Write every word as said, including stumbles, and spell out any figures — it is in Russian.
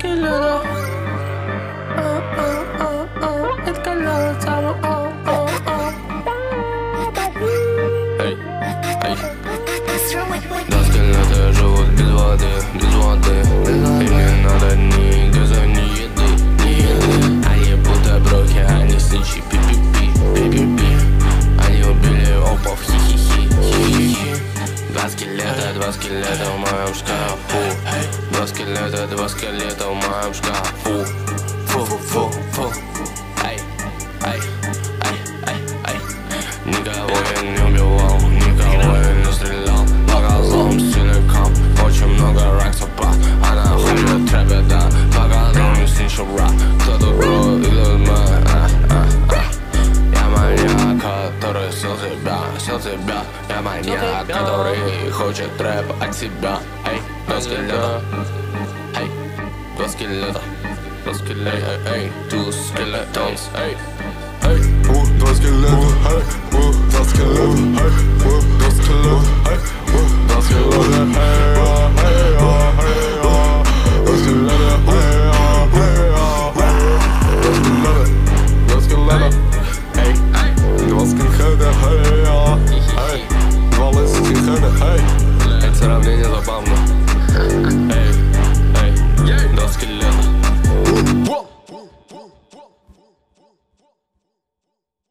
скелета. Это колеса самого. Эй, эй. Два скелета живут без воды, без воды. И не надо ни газа, ни еды, ни еды. Они будто броки, они сничи, пи-пи-пи, пи-пи-пи. Они убили опов, хи-хи-хи, хи-хи-хи. Два скелета, два скелета в моем шкафу. Два скелета, два скелета в моем шкафу. Фу-фу-фу. Ай, ай, ай, ай, ай. Никого я не убивал, никого я не стрелял. Показал силикам, очень много раксов, брат. Она ходит трэпит, да. Показал мне сничу, брат. Кто тут бро, и тут мы, а, а, а. Я маньяк, который сел себя, сел себя. Я маньяк, который хочет рэп от себя. Эй, два скелета. Эй, два скелета. Два скелета, эй, two skeletons, эй, эй.